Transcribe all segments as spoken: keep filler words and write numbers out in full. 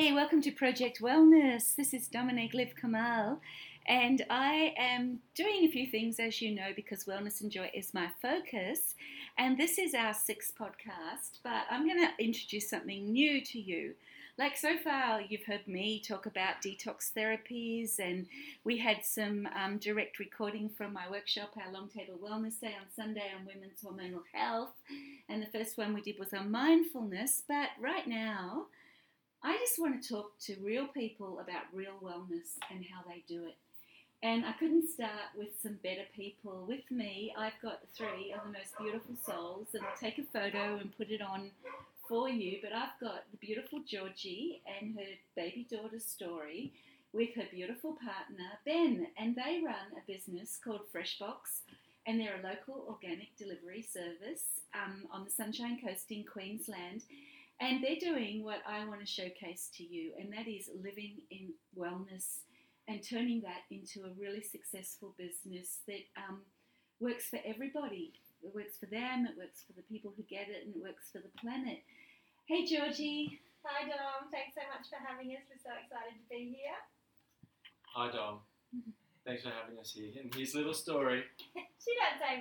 Hey, welcome to Project Wellness. This is Dominique Liv Kamal, and I am doing a few things, as you know, because wellness and joy is my focus. And this is our sixth podcast, but I'm going to introduce something new to you. Like so far, you've heard me talk about detox therapies, and we had some um, direct recording from my workshop, our Long Table Wellness Day on Sunday on women's hormonal health. And the first one we did was on mindfulness. But right now, I just want to talk to real people about real wellness and how they do it. And I couldn't start with some better people. With me, I've got three of the most beautiful souls, and I'll take a photo and put it on for you. But I've got the beautiful Georgie and her baby daughter Story with her beautiful partner Ben, and they run a business called Freshbox, and they're a local organic delivery service um, on the Sunshine Coast in Queensland. And they're doing what I want to showcase to you, and that is living in wellness and turning that into a really successful business that um, works for everybody. It works for them, it works for the people who get it, and it works for the planet. Hey, Georgie. Hi, Dom. Thanks so much for having us. We're so excited to be here. Hi, Dom. Thanks for having us here. And here's a little story. She don't say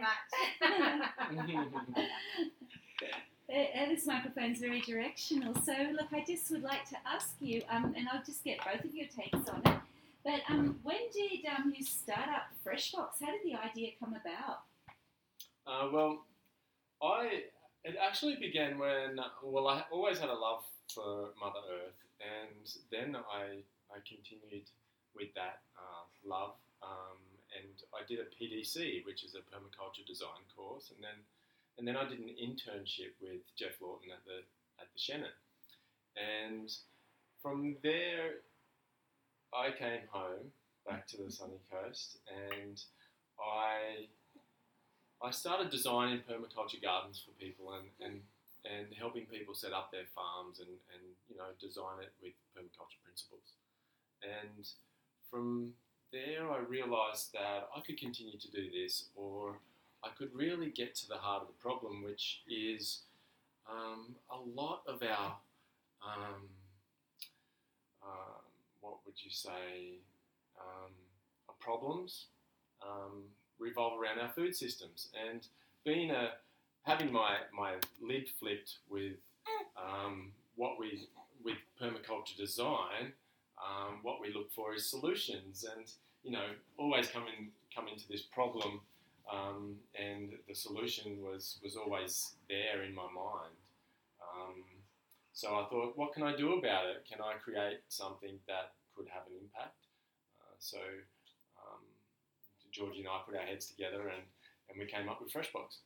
much. Uh, this microphone's very directional. So, look, I just would like to ask you, um, and I'll just get both of your takes on it. But um, when did um, you start up Freshbox? How did the idea come about? Uh, well, I it actually began when, well, I always had a love for Mother Earth, and then I I continued with that uh, love, um, and I did a P D C, which is a permaculture design course, and then And then I did an internship with Jeff Lawton at the at the Shannon. And from there, I came home back to the sunny coast, and I I started designing permaculture gardens for people and, and, and helping people set up their farms and, and you know design it with permaculture principles. And from there, I realised that I could continue to do this, or I could really get to the heart of the problem, which is um, a lot of our, um, uh, what would you say, um, our problems um, revolve around our food systems. And being a, having my, my lid flipped with um, what we, with permaculture design, um, what we look for is solutions, and you know, always come in, come into this problem. Um, and the solution was, was always there in my mind. Um, so I thought, what can I do about it? Can I create something that could have an impact? Uh, so um, Georgie and I put our heads together, and, and we came up with Freshbox.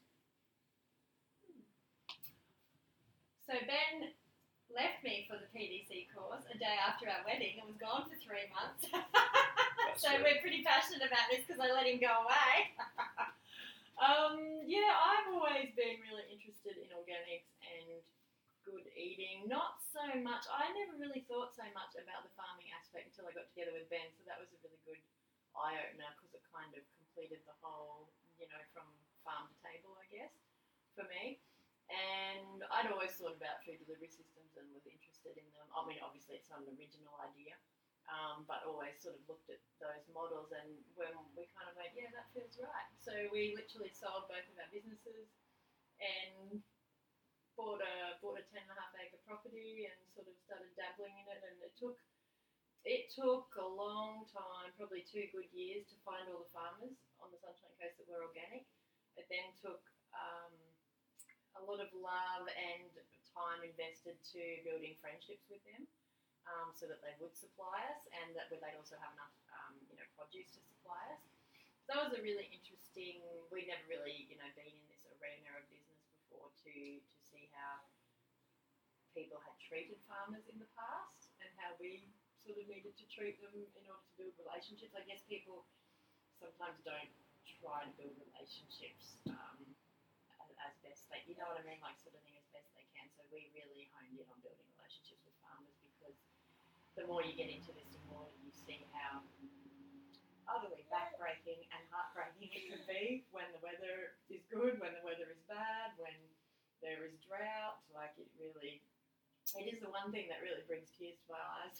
So Ben left me for the P D C course a day after our wedding and was gone for three months. So right. We're pretty passionate about this because I let him go away. um, yeah, I've always been really interested in organics and good eating. Not so much. I never really thought so much about the farming aspect until I got together with Ben. So that was a really good eye-opener because it kind of completed the whole, you know, from farm to table, I guess, for me. And I'd always thought about food delivery systems and was interested in them. I mean, obviously it's not an original idea. Um, but always sort of looked at those models, and when we kind of went, yeah, that feels right. So we literally sold both of our businesses and bought a bought a ten and a half acre property and sort of started dabbling in it. And it took it took a long time, probably two good years, to find all the farmers on the Sunshine Coast that were organic. It then took um, a lot of love and time invested to building friendships with them. Um, so that they would supply us, and that they'd also have enough, um, you know, produce to supply us. So that was a really interesting. We'd never really, you know, been in this arena of business before to to see how people had treated farmers in the past and how we sort of needed to treat them in order to build relationships. I guess people sometimes don't try and build relationships um, as, as best they, you know what I mean, like sort of thing as best they can. So we really honed in on building relationships with farmers because the more you get into this, the more you see how utterly backbreaking and heartbreaking it can be when the weather is good, when the weather is bad, when there is drought. Like it really, it is the one thing that really brings tears to my eyes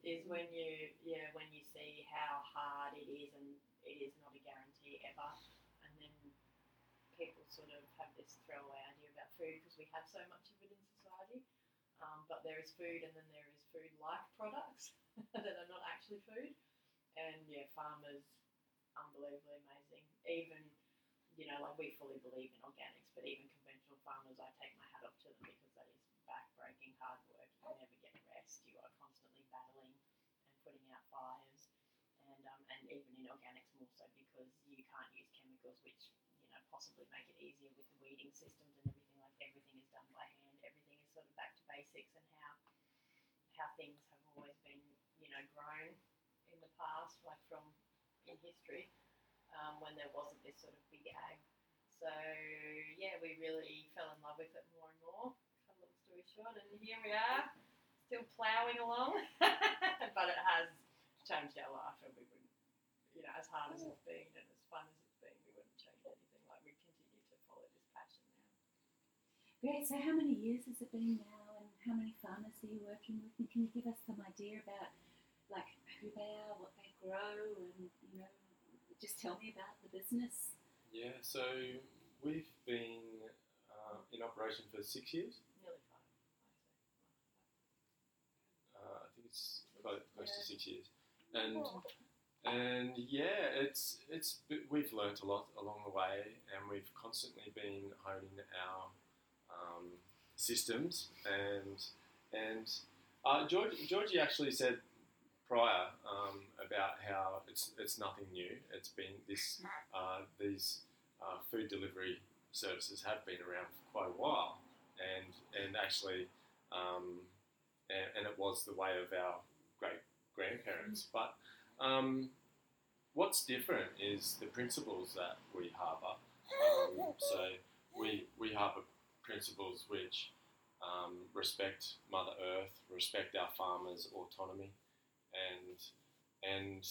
is when you, yeah, when you see how hard it is, and it is not a guarantee ever, and then people sort of have this throwaway idea about food because we have so much of it in society. Um, but there is food, and then there is food-like products that are not actually food. And yeah, farmers, unbelievably amazing. Even, you know, like we fully believe in organics, but even conventional farmers, I take my hat off to them because that is back-breaking hard work. You never get rest. You are constantly battling and putting out fires. And um, and even in organics more so because you can't use chemicals which, you know, possibly make it easier with the weeding systems and everything. Like everything is done by hand. Everything is sort of back to basics and how how things have always been, you know, grown in the past, like from in history, um, when there wasn't this sort of big ag. So yeah, we really fell in love with it more and more. Cut a long story short, and here we are, still ploughing along. But it has changed our life, and we wouldn't, you know, as hard as it's been and as fun as it's been, we wouldn't change anything. Like we continue to follow this passion now. Great. So how many years has it been now, and how many farmers are you working with? And can you give us some idea about like who they are, what they grow, and you know, just tell me about the business. Yeah, so we've been uh, in operation for six years. Nearly five. Uh, I think it's close, close to six years, and and yeah, it's it's we've learnt a lot along the way, and we've constantly been honing our um, systems, and and uh, George, Georgie actually said prior um, about how it's it's nothing new. It's been this uh, these uh, food delivery services have been around for quite a while, and and actually, um, and, and it was the way of our great grandparents. But um, what's different is the principles that we harbour. Um, so we we harbour principles which um, respect Mother Earth, respect our farmers' autonomy, and and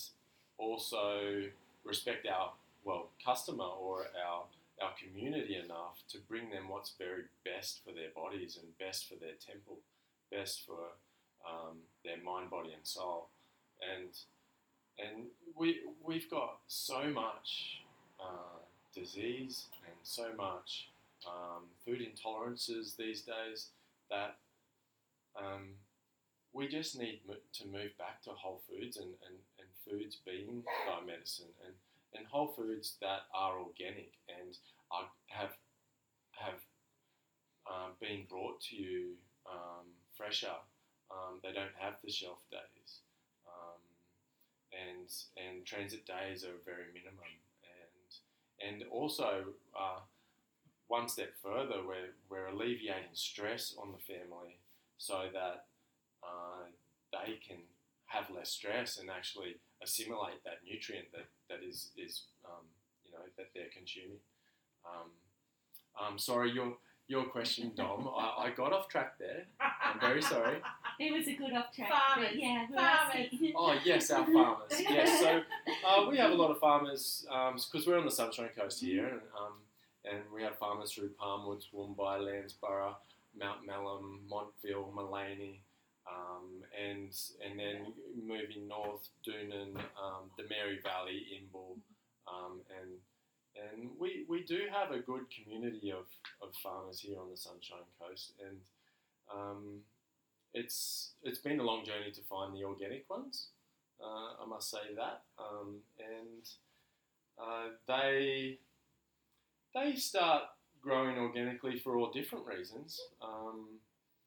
also respect our well customer or our our community enough to bring them what's very best for their bodies and best for their temple, best for um, their mind, body, and soul. And and we we've got so much uh, disease and so much um, food intolerances these days that um, we just need to move back to whole foods and, and, and foods being biomedicine and, and whole foods that are organic and are, have have um, been brought to you um, fresher. Um, they don't have the shelf days, um, and and transit days are very minimum. And and also uh, one step further, we're we're alleviating stress on the family so that Uh, they can have less stress and actually assimilate that nutrient that, that is, is um, you know, that they're consuming. Um, um, sorry, your your question, Dom. I, I got off track there. I'm very sorry. It was a good off track. Farmers. But yeah, we're Farmers. asking. Oh, yes, our farmers. Yes, so uh, we have a lot of farmers because um, we're on the Sunshine Coast here, and, um, and we have farmers through Palmwoods, Woombye, Landsborough, Mount Melham, Montville, Maleny. Um, and and then moving north, Doonan, um, the Mary Valley, Imbil, um, and and we we do have a good community of, of farmers here on the Sunshine Coast, and um, it's it's been a long journey to find the organic ones. Uh, I must say that, um, and uh, they they start growing organically for all different reasons. Um,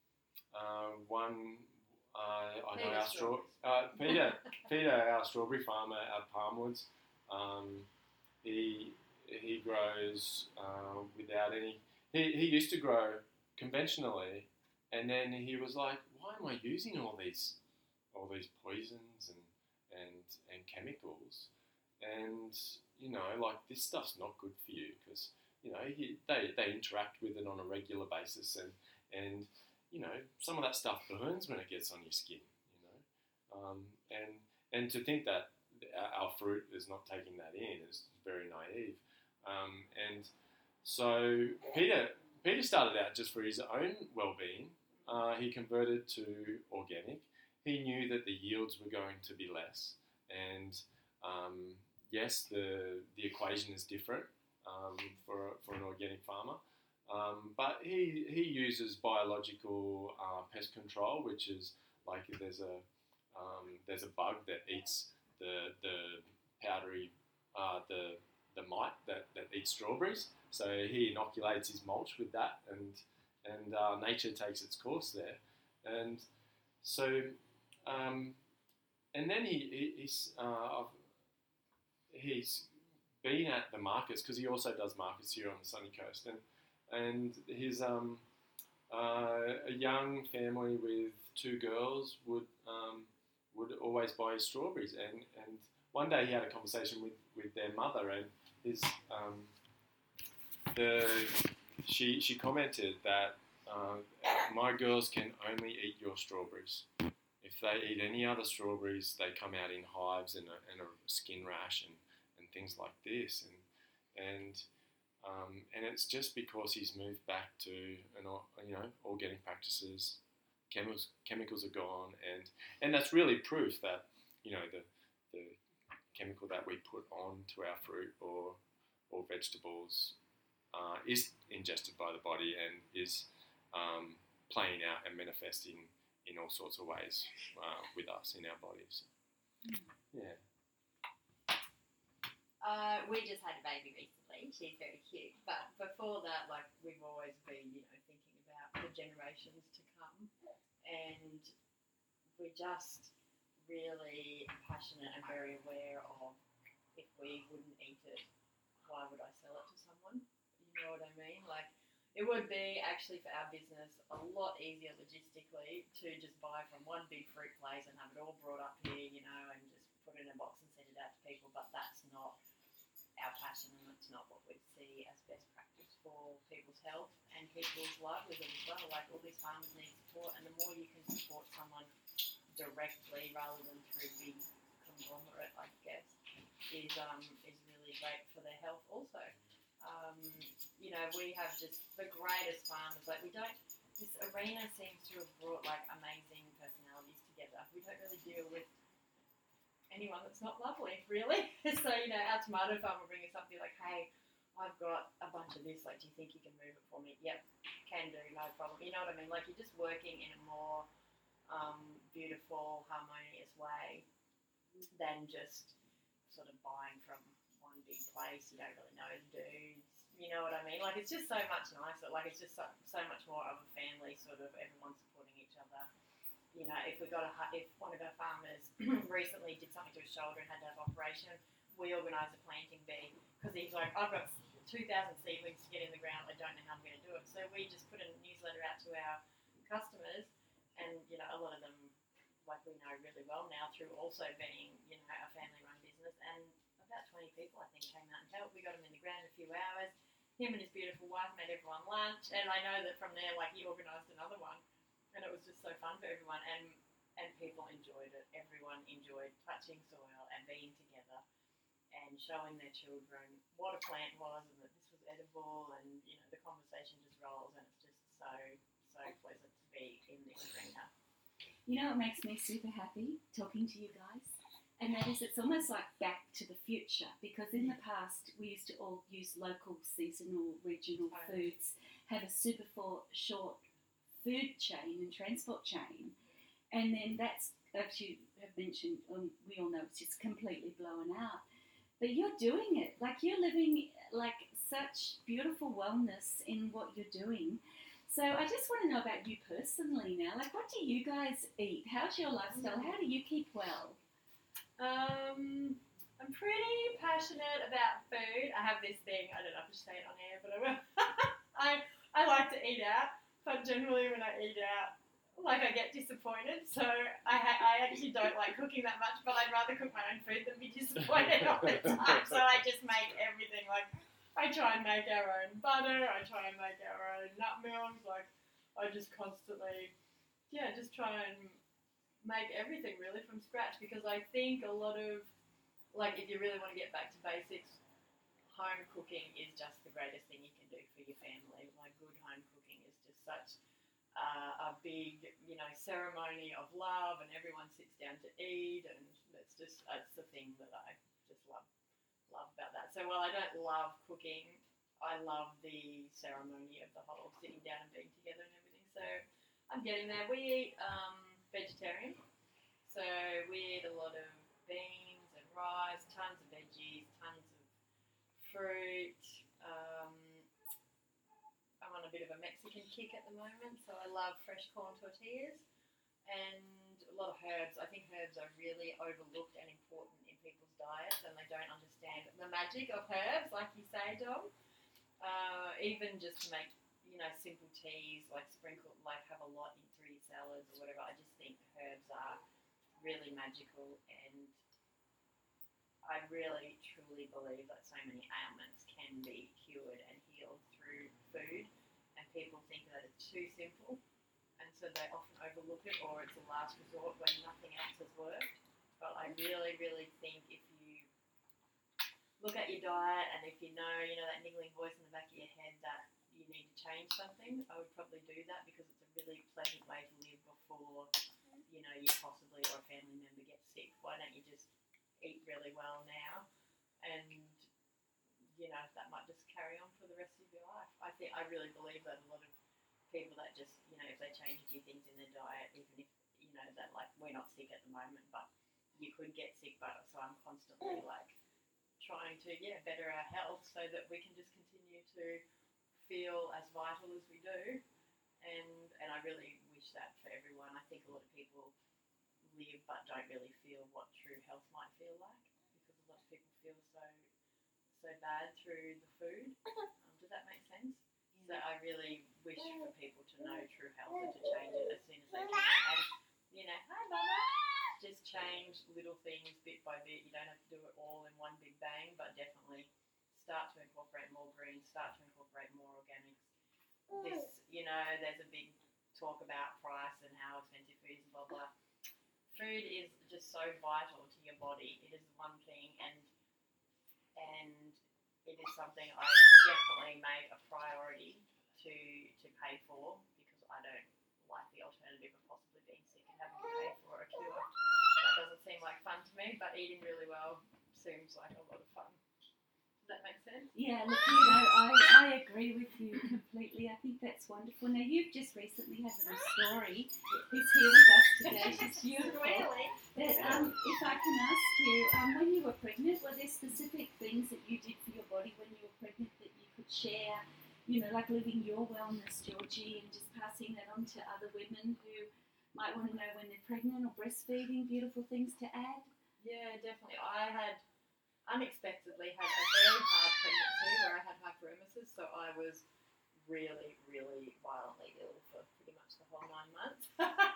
Uh, one, uh, I know Peter our straw, uh, Peter, Peter, our strawberry farmer at Palmwoods, um, he he grows uh, without any. He, he used to grow conventionally, and then he was like, "Why am I using all these all these poisons and and and chemicals? And you know, like this stuff's not good for you because you know he, they they interact with it on a regular basis and and." You know, some of that stuff burns when it gets on your skin, you know. Um, and and to think that our fruit is not taking that in is very naive. Um, and so Peter Peter started out just for his own well-being. Uh, he converted to organic. he knew that the yields were going to be less, and um, yes, the the equation is different um, for for an organic farmer, um, but he he uses biological uh, pest control, which is like if there's a um, there's a bug that eats the the powdery uh, the the mite that, that eats strawberries. So he inoculates his mulch with that, and and uh, nature takes its course there, and so um, and then he, he he's uh, he's been at the markets because he also does markets here on the sunny coast, and and his um uh, a young family with two girls would um, would always buy his strawberries, and and one day he had a conversation with, with their mother, and his um, the she she commented that uh, my girls can only eat your strawberries. If they eat any other strawberries, they come out in hives and a, and a skin rash and, and things like this, and and um, and it's just because he's moved back to an you know organic practices. Chemicals chemicals are gone, and and that's really proof that you know the the chemical that we put onto our fruit or or vegetables uh, is ingested by the body and is um, playing out and manifesting in all sorts of ways uh, with us in our bodies. Yeah. Uh, we just had a baby recently. She's very cute. But before that, like, we've always been, you know, thinking about the generations to come. And we're just really passionate and very aware of if we wouldn't eat it, why would I sell it to someone? You know what I mean? Like, it would be actually for our business a lot easier logistically to just buy from one big fruit place and have it all brought up here, you know, and just put it in a box and send it out to people. But that's not our passion, and that's not what we see as best practice for people's health and people's livelihood as well. Like, all these farmers need support, and the more you can support someone directly rather than through big conglomerate, I guess, is um is really great for their health also. Um, you know, we have just the greatest farmers. Like, we don't, this arena seems to have brought like amazing personalities together. We don't really deal with anyone that's not lovely, really. So, you know, our tomato farm will bring us something like, hey, I've got a bunch of this, like, do you think you can move it for me? Yep, can do, no problem. You know what I mean? Like, you're just working in a more um, beautiful, harmonious way than just sort of buying from one big place you don't really know the dudes. You know what I mean? Like, it's just so much nicer. Like, it's just so, so much more of a family, sort of, everyone supporting each other. You know, if we got a, if one of our farmers recently did something to his shoulder and had to have an operation, we organised a planting bee because he's like, I've got two thousand seedlings to get in the ground. I don't know how I'm going to do it. So we just put a newsletter out to our customers, and you know, a lot of them, like, we know really well now through also being, you know, a family-run business, and about twenty people I think came out and helped. We got him in the ground in a few hours. Him and his beautiful wife made everyone lunch, and I know that from there, like, he organised another one. And it was just so fun for everyone, and, and people enjoyed it. Everyone enjoyed touching soil and being together and showing their children what a plant was and that this was edible, and, you know, the conversation just rolls, and it's just so, so pleasant to be in this arena. You know what makes me super happy talking to you guys? And that is, it's almost like back to the future, because in the past we used to all use local, seasonal, regional foods, have a super for short food chain and transport chain, and then that's, as you have mentioned, um, we all know it's just completely blown out. But you're doing it, like, you're living like such beautiful wellness in what you're doing. So I just want to know about you personally now. Like, what do you guys eat? How's your lifestyle? How do you keep well? Um, I'm pretty passionate about food. I have this thing, I don't know if I should say it on air, but I will. I I like to eat out. But generally when I eat out, like, I get disappointed. So I ha- I actually don't like cooking that much, but I'd rather cook my own food than be disappointed all the time. So I just make everything. Like, I try and make our own butter. I try and make our own nut milks. Like, I just constantly, yeah, just try and make everything really from scratch, because I think a lot of, like, if you really want to get back to basics, home cooking is just the greatest thing you can do for your family. Like, good home cooking is just such uh, a big, you know, ceremony of love, and everyone sits down to eat, and that's just that's the thing that I just love love about that. So while I don't love cooking, I love the ceremony of the whole sitting down and being together and everything. So I'm getting there. We eat um, vegetarian, so we eat a lot of beans and rice, tons of veggies, tons of fruit. Um, I'm on a bit of a Mexican kick at the moment, so I love fresh corn tortillas and a lot of herbs. I think herbs are really overlooked and important in people's diets, and they don't understand the magic of herbs, like you say, Dom. Uh, even just to make, you know, simple teas, like sprinkle, like have a lot in through your salads or whatever. I just think herbs are really magical, and I really truly believe that so many ailments can be cured and healed through food, and people think that it's too simple, and so they often overlook it, or it's a last resort when nothing else has worked. But I really, really think if you look at your diet, and if you know, you know, that niggling voice in the back of your head that you need to change something, I would probably do that, because it's a really pleasant way to live before, you know, you possibly or a family member gets sick. Why don't you just eat really well now, and you know, that might just carry on for the rest of your life. I think I really believe that a lot of people that just, you know, if they change a few things in their diet, even if, you know, that like we're not sick at the moment, but you could get sick, but so I'm constantly like trying to yeah better our health so that we can just continue to feel as vital as we do, and and I really wish that for everyone. I think a lot of people live but don't really feel what true health might feel like, because a lot of people feel so so bad through the food. Um, does that make sense? So I really wish for people to know true health and to change it as soon as they can. And you know, hi mama, just change little things bit by bit. You don't have to do it all in one big bang, but definitely start to incorporate more greens, start to incorporate more organics. This, you know, there's a big talk about price and how expensive food is and blah blah. Food is just so vital to your body. It is one thing, and and it is something I definitely make a priority to to pay for, because I don't like the alternative of possibly being sick and having to pay for a cure. That doesn't seem like fun to me, but eating really well seems like a lot of fun. Does that make sense? Yeah, look, you know, I, I agree with you completely. I think that's wonderful. Now, you've just recently had a little story who's here with us today. She's beautiful. Really? But, um, if I can ask you, um, when you were pregnant, were there specific things that you did for your body when you were pregnant that you could share, you know, like living your wellness, Georgie, and just passing that on to other women who might want to know when they're pregnant or breastfeeding, beautiful things to add? Yeah, definitely. I had unexpectedly had a very hard pregnancy where I had hyperemesis, so I was really, really violently ill for pretty much the whole nine months.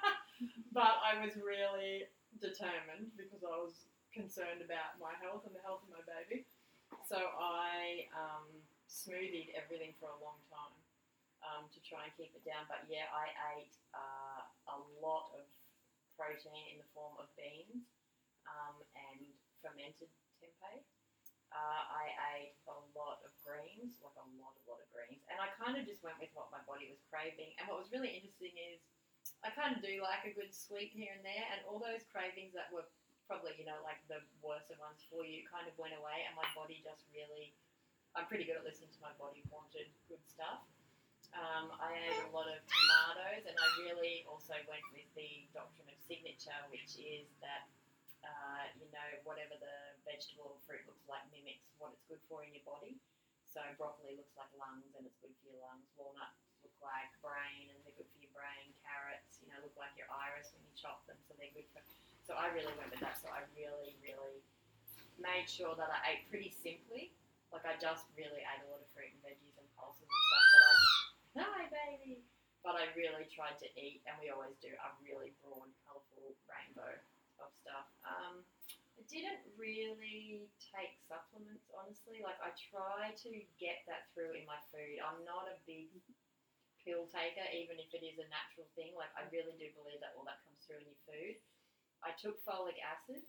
But I was really determined, because I was concerned about my health and the health of my baby. So I um, smoothied everything for a long time um, to try and keep it down. But yeah, I ate uh, a lot of protein in the form of beans um, and fermented tempeh. Uh, I ate a lot of greens, like a lot, a lot of greens. And I kind of just went with what my body was craving. And what was really interesting is I kind of do like a good sweet here and there. And all those cravings that were probably, you know, like the worser ones for you kind of went away. And my body just really, I'm pretty good at listening to my body, wanted good stuff. Um, I ate a lot of tomatoes, and I really also went with the doctrine of signature, which is that Uh, you know, whatever the vegetable or fruit looks like mimics what it's good for in your body. So broccoli looks like lungs, and it's good for your lungs. Walnuts look like brain, and they're good for your brain. Carrots, you know, look like your iris when you chop them, so they're good for... So I really went with that. So I really, really made sure that I ate pretty simply. Like, I just really ate a lot of fruit and veggies and pulses and stuff. But I... Hi, baby! But I really tried to eat, and we always do, a really broad, colourful rainbow of stuff. Um, I didn't really take supplements, honestly. Like, I try to get that through in my food. I'm not a big pill taker, even if it is a natural thing. Like, I really do believe that all that comes through in your food. I took folic acid,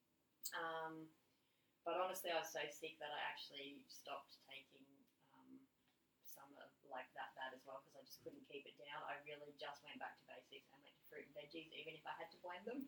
um, but honestly I was so sick that I actually stopped taking um, some of like that bad as well because I just couldn't keep it down. I really just went back to basics and went to fruit and veggies, even if I had to blend them.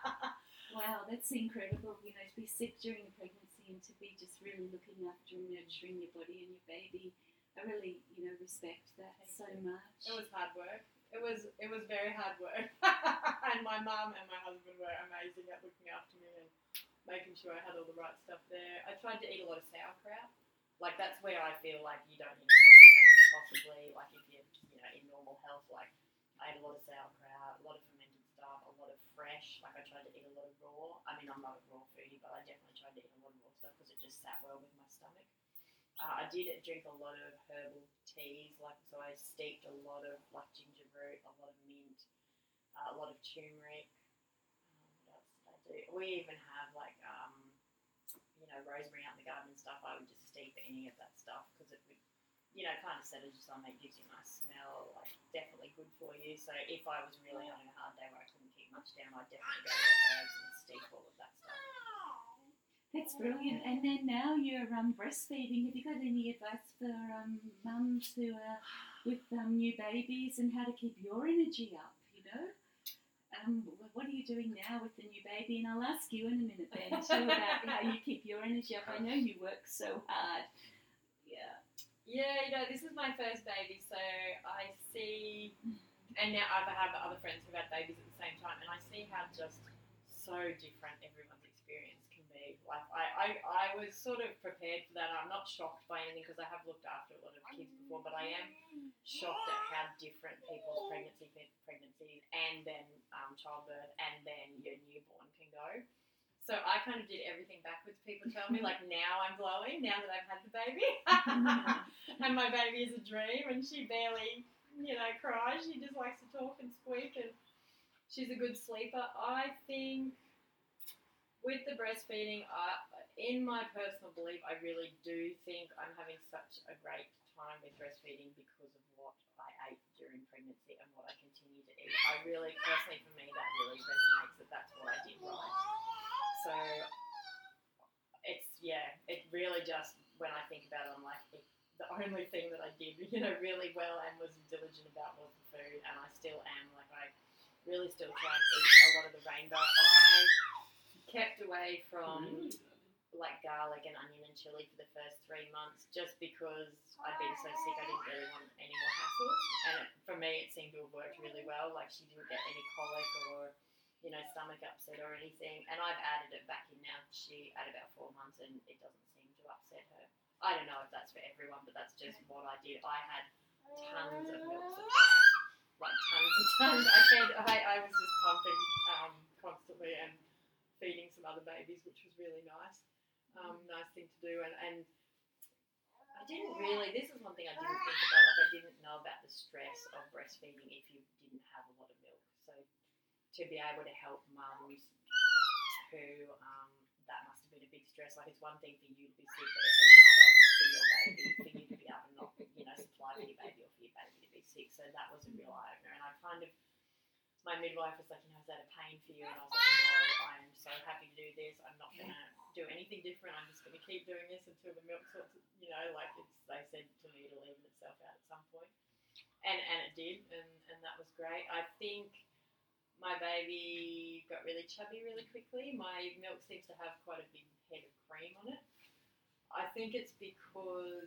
Wow, that's incredible, you know, to be sick during a pregnancy and to be just really looking after and nurturing your body and your baby. I really, you know, respect that Thank so you. much. It was hard work. It was it was very hard work. And my mum and my husband were amazing at looking after me and making sure I had all the right stuff there. I tried to eat a lot of sauerkraut. Like, that's where I feel like you don't need a supplement, possibly, like if you're, you know, in normal health. Like, I ate a lot of sauerkraut, a lot of fermented stuff, a lot of fresh. Like, I tried to eat a lot of raw. I mean, I'm not a raw foodie, but I definitely tried to eat a lot of raw stuff because it just sat well with my stomach. Uh, I did drink a lot of herbal teas, like, so I steeped a lot of, like, ginger root, a lot of mint, uh, a lot of turmeric. Um, what else did I do? We even have, like, um, you know, rosemary out in the garden and stuff. I would just steep any of that stuff because it would, you know, kind of settles your stomach, gives you a nice smell, like, definitely good for you. So if I was really having a hard day where I couldn't keep much down, I'd definitely go to the herbs and steep all of that stuff. That's brilliant. And then now you're um, breastfeeding. Have you got any advice for um, mums who are with um, new babies and how to keep your energy up, you know? Um, what are you doing now with the new baby? And I'll ask you in a minute then too about how you keep your energy up. I know you work so hard. Yeah. Yeah, you know, this is my first baby, so I see, and now I have other friends who've had babies at the same time, and I see how just so different everyone's experience can be. Like, I, I, I was sort of prepared for that. I'm not shocked by anything because I have looked after a lot of kids before, but I am shocked at how different people's pregnancy, pregnancies and then um, childbirth and then your newborn can go. So I kind of did everything backwards. People tell me, like, now I'm glowing, now that I've had the baby. And my baby is a dream, and she barely, you know, cries. She just likes to talk and squeak, and she's a good sleeper. I think with the breastfeeding, I, in my personal belief, I really do think I'm having such a great time with breastfeeding because of what I ate during pregnancy and what I continue to eat. I really, personally for me, that really resonates that that's what I did right. So it's, yeah, it really just, when I think about it, I'm like, it, the only thing that I did, you know, really well and was diligent about was the food, and I still am. Like, I really still try and eat a lot of the rainbow. I kept away from, like, garlic and onion and chili for the first three months just because I'd been so sick I didn't really want any more hassles. And it, for me, it seemed to have worked really well. Like, she didn't get any colic or, you know, stomach upset or anything. And I've added it back in now. She at about four months and it doesn't seem to upset her. I don't know if that's for everyone, but that's just what I did. I had tons of milk supply, like tons and tons. I fed, I, I was just pumping um, constantly and feeding some other babies, which was really nice. Um, nice thing to do. And, and I didn't really, this is one thing I didn't think about, like I didn't know about the stress of breastfeeding if you didn't have a lot of milk. So to be able to help mums who, um, that must have been a big stress. Like, it's one thing for you to be sick, but it's another for your baby, for you to be able to not, you know, supply for your baby or for your baby to be sick. So that was a real eye-opener. And I kind of, my midwife was like, you know, is that a pain for you? And I was like, no, I'm so happy to do this. I'm not going to do anything different. I'm just going to keep doing this until the milk sorts, you know, like it's, they said to me it'll even itself out at some point. And, and it did, and, and that was great. I think my baby got really chubby really quickly. My milk seems to have quite a big head of cream on it. I think it's because,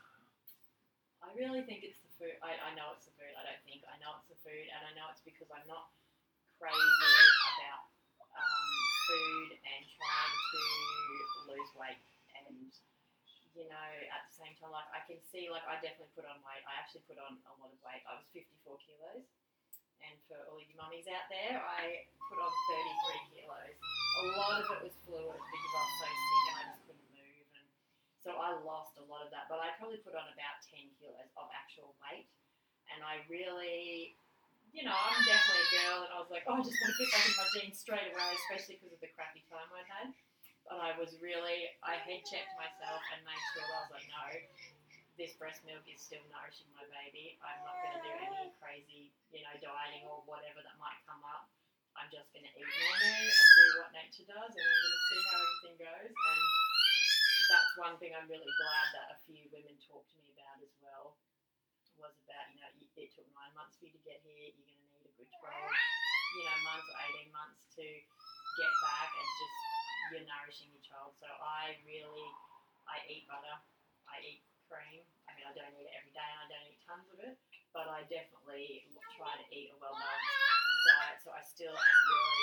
I really think it's the food. I, I know it's the food. I don't think. I know it's the food, and I know it's because I'm not crazy about um, food and trying to lose weight. And, you know, at the same time, like, I can see, like, I definitely put on weight. I actually put on a lot of weight. I was fifty-four kilos. And for all you mummies out there, I put on thirty-three kilos. A lot of it was fluid because I was so sick and I just couldn't move. And so I lost a lot of that. But I probably put on about ten kilos of actual weight. And I really, you know, I'm definitely a girl. And I was like, oh, I just want to fit back in my jeans straight away, especially because of the crappy time I'd had. But I was really, I head checked myself and made sure that I was like, no, this breast milk is still nourishing my baby. I'm not going to do any crazy, you know, dieting or whatever that might come up. I'm just going to eat normally and do what nature does, and I'm going to see how everything goes. And that's one thing I'm really glad that a few women talked to me about as well, was about, you know, it took nine months for you to get here. You're going to need a good twelve, you know, months or eighteen months to get back and just you're nourishing your child. So I really, I eat butter, I eat cream. I mean, I don't eat it every day and I don't eat tons of it, but I definitely try to eat a well-balanced diet. So I still am really,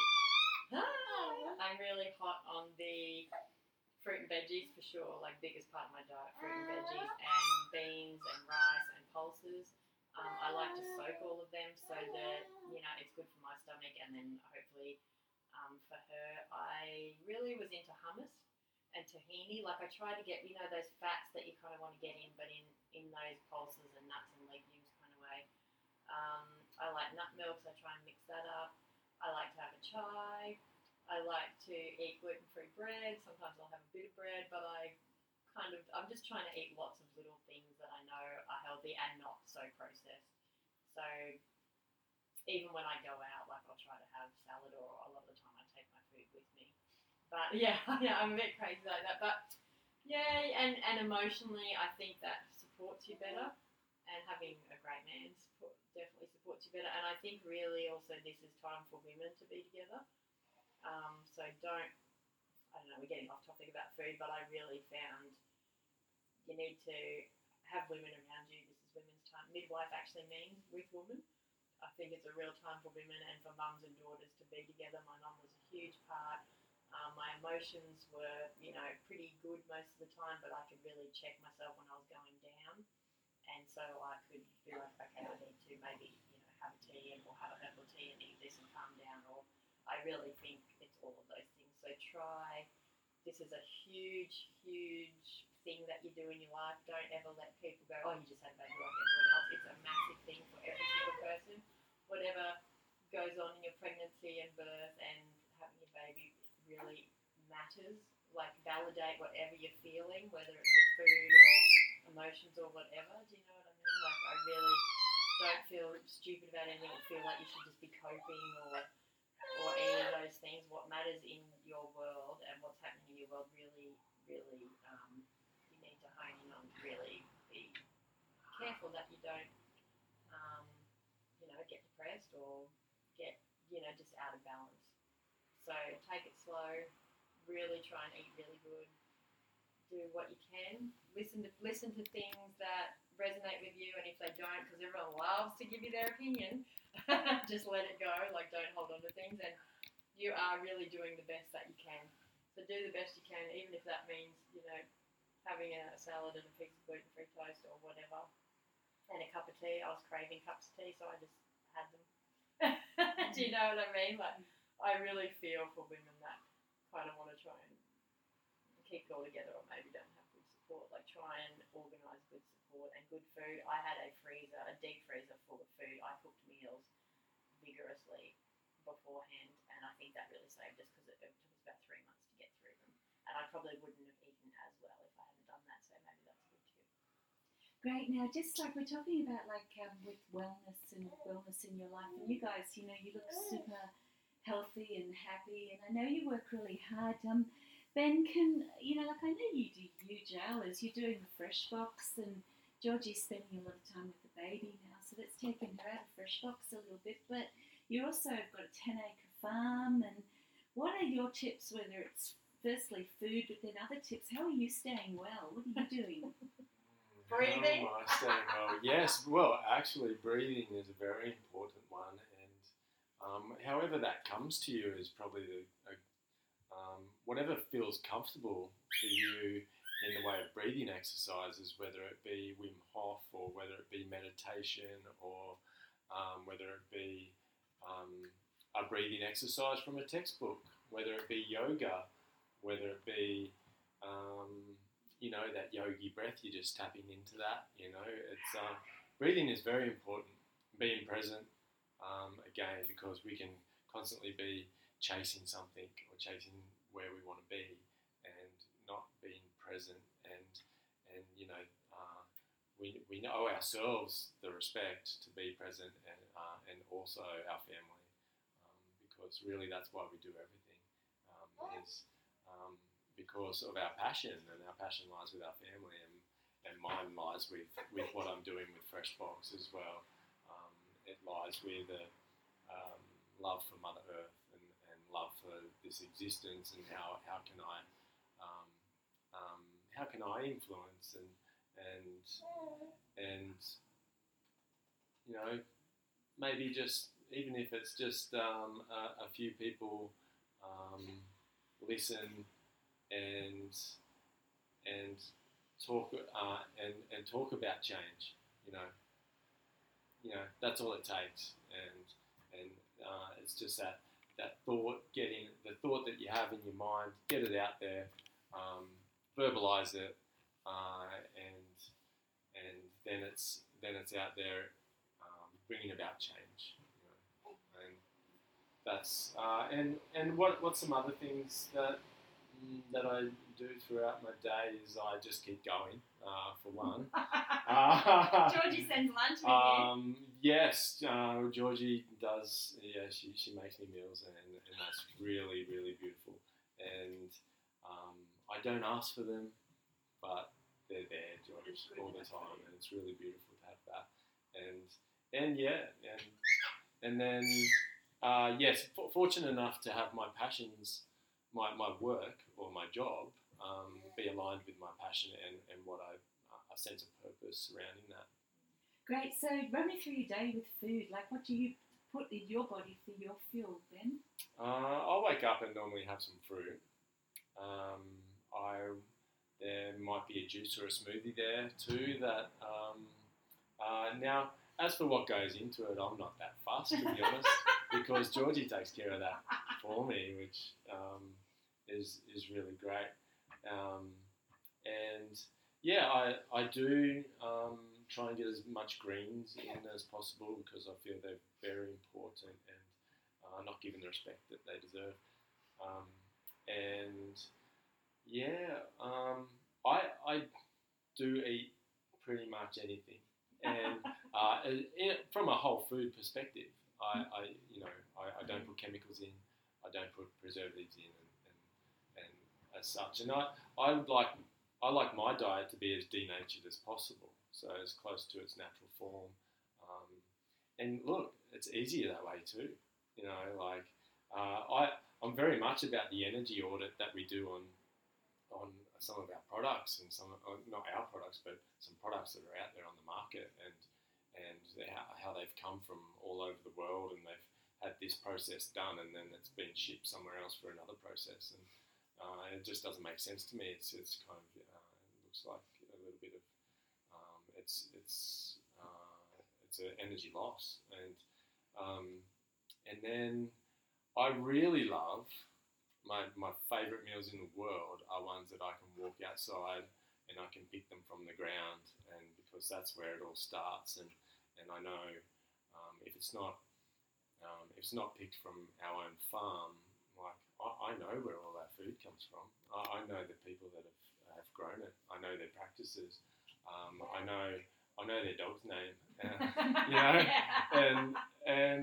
I'm really hot on the fruit and veggies for sure, like biggest part of my diet, fruit and veggies and beans and rice and pulses. Um, I like to soak all of them so that, you know, it's good for my stomach and then hopefully um, for her. I really was into hummus and tahini. Like I try to get, you know, those fats that you kind of want to get in, but in, in those pulses and nuts and legumes kind of way. Um, I like nut milk, so I try and mix that up. I like to have a chai. I like to eat gluten-free bread. Sometimes I'll have a bit of bread, but I kind of, I'm just trying to eat lots of little things that I know are healthy and not so processed. So even when I go out, like I'll try to have salad, or a lot of the time I take my food with me. But yeah, yeah, I'm a bit crazy like that. But yeah, and, and emotionally, I think that supports you better, and having a great man support, definitely supports you better. And I think really also this is time for women to be together. Um, so don't, I don't know, we're getting off topic about food, but I really found you need to have women around you. This is women's time. Midwife actually means with women. I think it's a real time for women and for mums and daughters to be together. My mum was a huge part. Um, my emotions were, you know, pretty good most of the time, but I could really check myself when I was going down. And so I could be like, okay, I need to maybe, you know, have a tea and, or have a herbal tea and eat this and calm down. Or I really think it's all of those things. So try, this is a huge, huge thing that you do in your life. Don't ever let people go, oh, you just had a baby like everyone else. It's a massive thing for every single person. Whatever goes on in your pregnancy and birth and having your baby really matters. Like validate whatever you're feeling, whether it's with food or emotions or whatever. Do you know what I mean? Like I really don't feel stupid about anything or feel like you should just be coping or or any of those things. What matters in your world and what's happening in your world really, really um, you need to hone in on, really be careful that you don't um, you know, get depressed or get, you know, just out of balance. So take it slow, really try and eat really good, do what you can, listen to listen to things that resonate with you, and if they don't, because everyone loves to give you their opinion, just let it go, like don't hold on to things, and you are really doing the best that you can. So do the best you can, even if that means, you know, having a salad and a piece of gluten-free toast or whatever, and a cup of tea. I was craving cups of tea, so I just had them. Do you know what I mean? Like, I really feel for women that kind of want to try and keep it all together, or maybe don't have good support. Like, try and organise good support and good food. I had a freezer, a deep freezer full of food. I cooked meals vigorously beforehand, and I think that really saved us because it, it took us about three months to get through them. And I probably wouldn't have eaten as well if I hadn't done that, so maybe that's a good tip. Great. Now, just like we're talking about, like um, with wellness and wellness in your life, and you guys, you know, you look super healthy and happy, and I know you work really hard. Um, Ben, can you know, like I know you do huge hours. You're doing the Fresh Box, and Georgie's spending a lot of time with the baby now, so that's taken her out of Fresh Box a little bit. But you also have got a ten-acre farm, and what are your tips? Whether it's firstly food, but then other tips. How are you staying well? What are you doing? Breathing? How am I staying well? Yes, well, actually, breathing is a very important one, and um, however that comes to you is probably the, a, um, whatever feels comfortable for you in the way of breathing exercises, whether it be Wim Hof or whether it be meditation or um, whether it be um, a breathing exercise from a textbook, whether it be yoga, whether it be um, you know, that yogi breath, you're just tapping into that, you know, it's, uh, breathing is very important, being present, um, again, because we can constantly be chasing something or chasing where we want to be and not being present, and, and you know, uh, we, we owe ourselves the respect to be present, and, uh, and also our family, um, because really that's why we do everything, um, is, um, because of our passion, and our passion lies with our family, and, and mine lies with, with what I'm doing with Freshbox as well. Um, it lies with a um, love for Mother Earth and, and love for this existence, and how, how can I um, um, how can I influence and and and you know, maybe just, even if it's just um, a, a few people um, listen and and talk uh, and and talk about change. You know, you know that's all it takes, and and uh, it's just that that thought, getting the thought that you have in your mind, get it out there, um, verbalize it, uh, and and then it's then it's out there, um, bringing about change. You know? And that's uh, and and what what's some other things that mm, that I do throughout my day is I just keep going. Uh, for one, uh, Georgie sends lunch with you. um, yes, uh, Georgie does. Yeah, she, she makes me meals, and, and that's really really beautiful. And um, I don't ask for them, but they're there, George, all the time, and it's really beautiful to have that. And and yeah, and and then uh, yes, f- fortunate enough to have my passions, my, my work or my job um, be aligned with my passion and, and what I a sense of purpose surrounding that. Great. So run me through your day with food. Like, what do you put in your body for your fuel, Ben? Uh, I'll wake up and normally have some fruit. Um, I there might be a juice or a smoothie there too. That um, uh, now, as for what goes into it, I'm not that fussed, to be honest, because Georgie takes care of that for me, which um, is is really great. Um, and yeah, I I do um, try and get as much greens in as possible because I feel they're very important and uh, not given the respect that they deserve. Um, and yeah, um, I I do eat pretty much anything, and uh, in, from a whole food perspective, I, I you know I, I don't put chemicals in, I don't put preservatives in, and, and, and as such, and I I would like I like my diet to be as denatured as possible, so as close to its natural form. Um, and look, it's easier that way too. You know, like uh, I I'm very much about the energy audit that we do on on some of our products and some uh, not our products, but some products that are out there on the market, and and how, how they've come from all over the world, and they've had this process done, and then it's been shipped somewhere else for another process, and uh, it just doesn't make sense to me. It's it's kind of uh, it looks like a little bit of um, it's it's uh, it's an energy loss, and um, and then I really love. My, my favourite meals in the world are ones that I can walk outside and I can pick them from the ground, and because that's where it all starts. And, and I know um, if it's not um, if it's not picked from our own farm, like I, I know where all that food comes from. I, I know the people that have, have grown it. I know their practices. Um, I know I know their dog's name. Uh, you know, Yeah. and and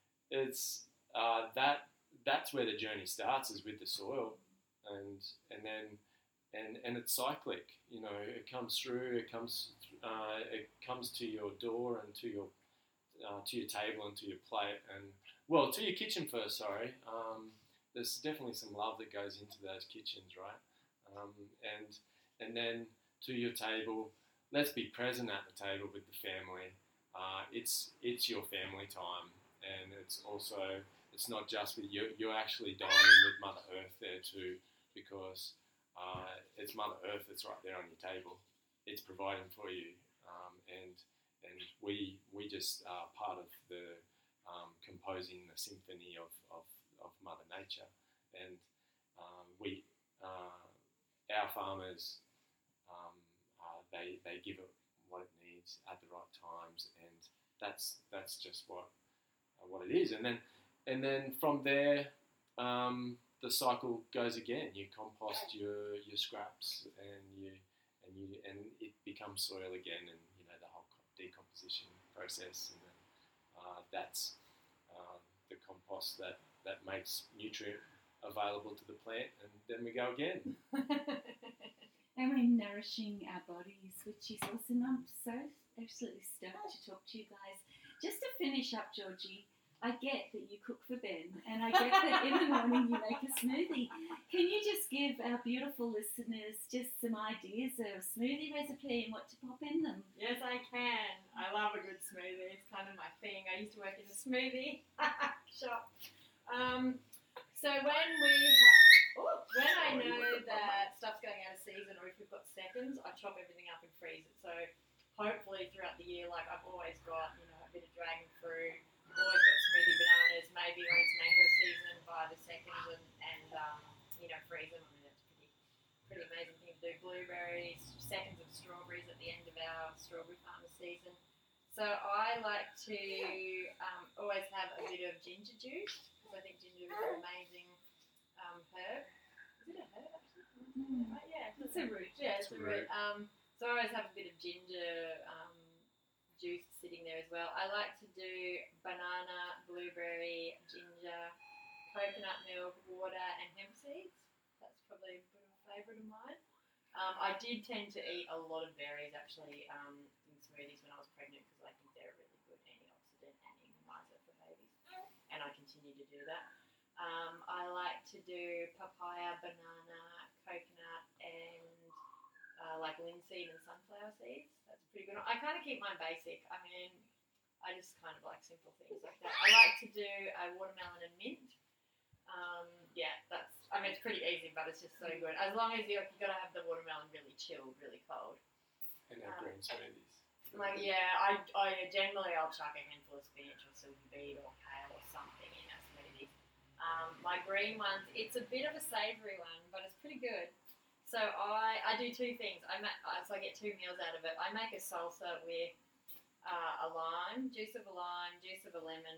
it's uh, that. That's where the journey starts, is with the soil, and and then and and it's cyclic. You know, it comes through, it comes uh, it comes to your door and to your uh, to your table and to your plate, and well, to your kitchen first. Sorry, um, there's definitely some love that goes into those kitchens, right? Um, and and then to your table. Let's be present at the table with the family. Uh, it's it's your family time, and it's also. It's not just with you, you're actually dining with Mother Earth there too, because uh, it's Mother Earth that's right there on your table. It's providing for you, um, and and we we just are part of the um, composing the symphony of, of, of Mother Nature, and um, we uh, our farmers um, uh, they they give it what it needs at the right times, and that's that's just what uh, what it is, and then. And then from there, um, the cycle goes again. You compost your, your scraps, and you and you and it becomes soil again, and you know the whole decomposition process, and then uh, that's uh, the compost that, that makes nutrient available to the plant, and then we go again. and we're nourishing our bodies, which is awesome. I'm so absolutely stoked to talk to you guys. Just to finish up, Georgie, I get that you cook for Ben, and I get that in the morning you make a smoothie. Can you just give our beautiful listeners just some ideas of a smoothie recipe and what to pop in them? Yes, I can. I love a good smoothie. It's kind of my thing. I used to work in a smoothie shop. Um, so when we ha- oh, when I know that stuff's going out of season, or if we've got seconds, I chop everything up and freeze it. So hopefully throughout the year, like I've always got, you know, a bit of dragon fruit. Always got smoothie bananas, maybe when it's mango season, buy the seconds and, and um, you know, freeze them. I mean, that's a pretty, pretty amazing thing to do. Blueberries, seconds of strawberries at the end of our strawberry farmer season. So I like to um, always have a bit of ginger juice, because I think ginger is an amazing um, herb. Is it a herb, actually? Mm. Right, yeah, It's a root. Yeah, it's, It's a a root. root. Um, so I always have a bit of ginger um, juice sitting there as well. I like to do banana, blueberry, ginger, coconut milk, water, and hemp seeds. That's probably a bit of a favourite of mine. Um, I did tend to eat a lot of berries actually um, in smoothies when I was pregnant, because I think they're a really good antioxidant and immuniser for babies, and I continue to do that. Um, I like to do papaya, banana, coconut, and uh, like linseed and sunflower seeds. That's pretty good. I kind of keep mine basic. I mean, I just kind of like simple things like that. I like to do a watermelon and mint. Um, yeah, that's, I mean, it's pretty easy, but it's just so good. As long as you, you've got to have the watermelon really chilled, really cold. And our Um, green smoothies. Like, yeah, I, I generally I'll chuck a handful of spinach or silver beet or kale or something in our smoothies. Um, my green ones, it's a bit of a savoury one, but it's pretty good. So I, I do two things. I ma- uh, so I get two meals out of it. I make a salsa with uh, a lime, juice of a lime, juice of a lemon,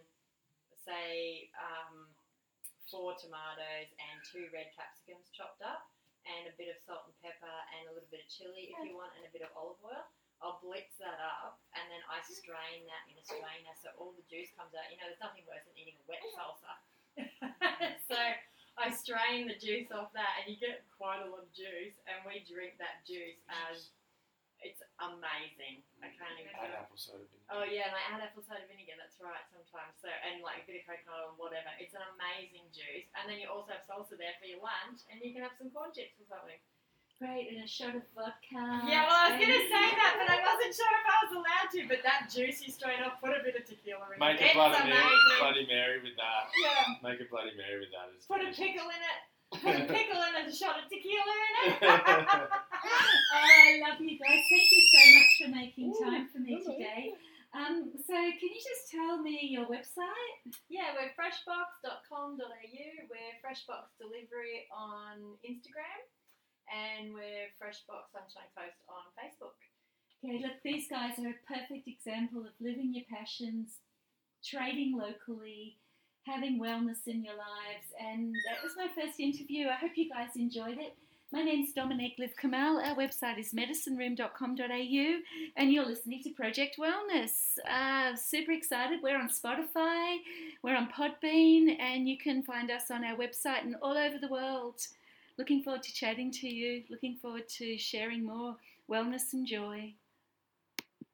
say um, four tomatoes and two red capsicums chopped up, and a bit of salt and pepper and a little bit of chili if you want, and a bit of olive oil. I'll blitz that up, and then I strain that in a strainer so all the juice comes out. You know, there's nothing worse than eating a wet salsa. So I strain the juice off that, and you get quite a lot of juice, and we drink that juice as, it's amazing. I can't even. Add apple cider vinegar. Oh yeah, and I add apple cider vinegar, that's right, sometimes. So, and like a bit of coconut or whatever. It's an amazing juice. And then you also have salsa there for your lunch, and you can have some corn chips or something. Great, and a shot of vodka. Yeah, well, I was going to and- say that, but I wasn't sure if I was allowed to. But that juice you straight off, put a bit of tequila in Make it. a bloody It's Mary, amazing. bloody Mary with that. Yeah. Make a bloody Mary with that. It's Put a delicious. pickle in it. Put a pickle in it, a shot of tequila in it. Oh, I love you guys. Thank you so much for making time for me today. Um, so can you just tell me your website? Yeah, we're freshbox dot com dot a u. We're Freshbox Delivery on Instagram. And we're Freshbox Sunshine Coast on Facebook. Okay, look, these guys are a perfect example of living your passions, trading locally, having wellness in your lives, and that was my first interview. I hope you guys enjoyed it. My name's Dominique Liv Kamal. Our website is medicine room dot com dot a u, and you're listening to Project Wellness. Uh, super excited. We're on Spotify, we're on Podbean, and you can find us on our website and all over the world. Looking forward to chatting to you. Looking forward to sharing more wellness and joy.